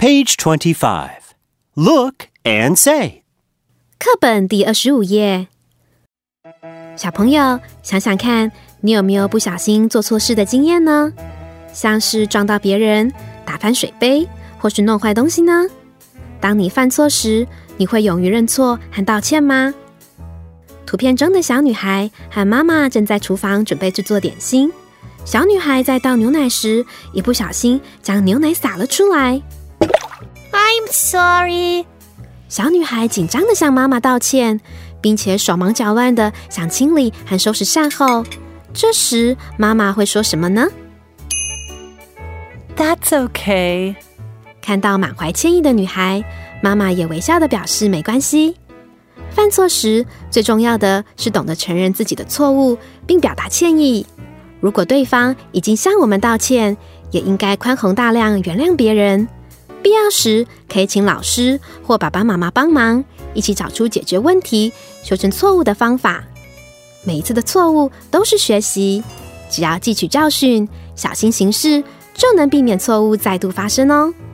Page 25. Look and say. 课本第25页。小朋友，想想看，你有没有不小心做错事的经验呢？像是撞到别人、打翻水杯，或是弄坏东西呢？当你犯错时，你会勇于认错和道歉吗？图片中的小女孩和妈妈正在厨房准备制作点心。小女孩在倒牛奶时，一不小心将牛奶洒了出来。 I'm sorry. 小女孩紧张地向妈妈道歉，并且手忙脚乱地想清理和收拾善后。这时，妈妈会说什么呢？ That's okay. 看到满怀歉意的女孩，妈妈也微笑地表示没关系。犯错时，最重要的是懂得承认自己的错误，并表达歉意。如果对方已经向我们道歉，也应该宽宏大量原谅别人。必要时，可以请老师或爸爸妈妈帮忙，一起找出解决问题、修正错误的方法。每一次的错误都是学习，只要汲取教训，小心行事，就能避免错误再度发生哦。